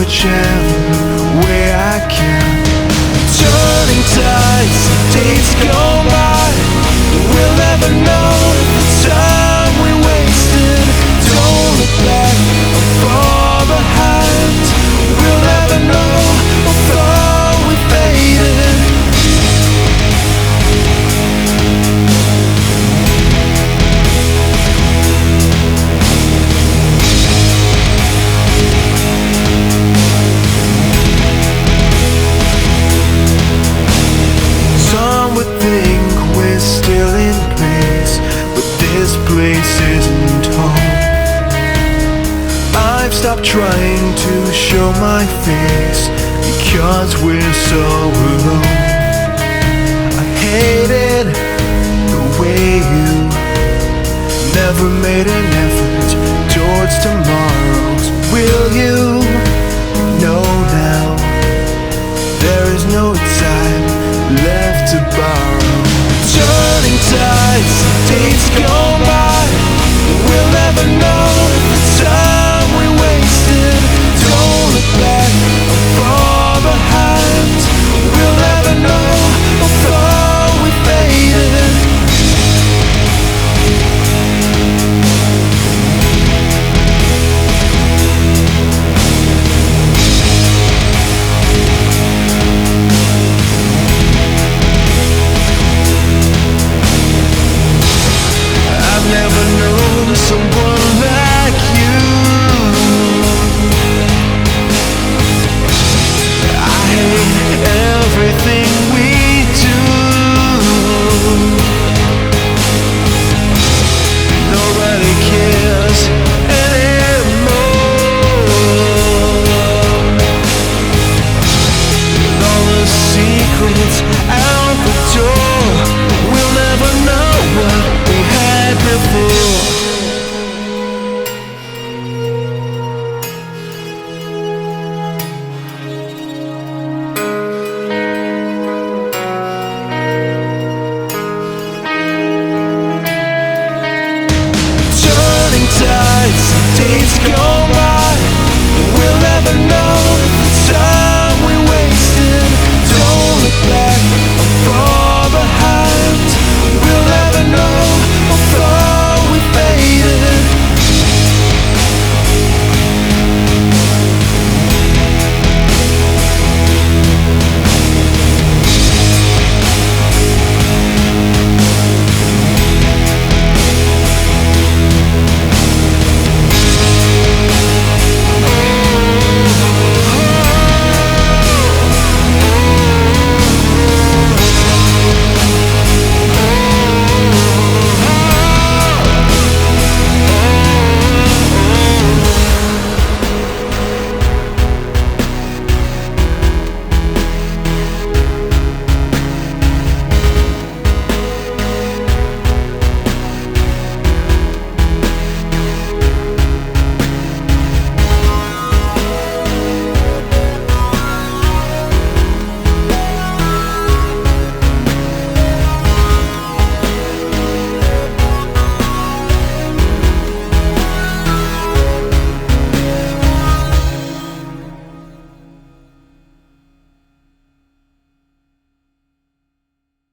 whichever way I can. Turning tides, days go by, we'll never know the time we wasted. Don't look back or far behind, we'll never know how far we faded. Some would think we're still in place, but this place isn't home. I've stopped trying to show my face because we're so alone. I hated the way you never made an effort towards tomorrows. Will you know now there is no time left to borrow? Turning tides, days go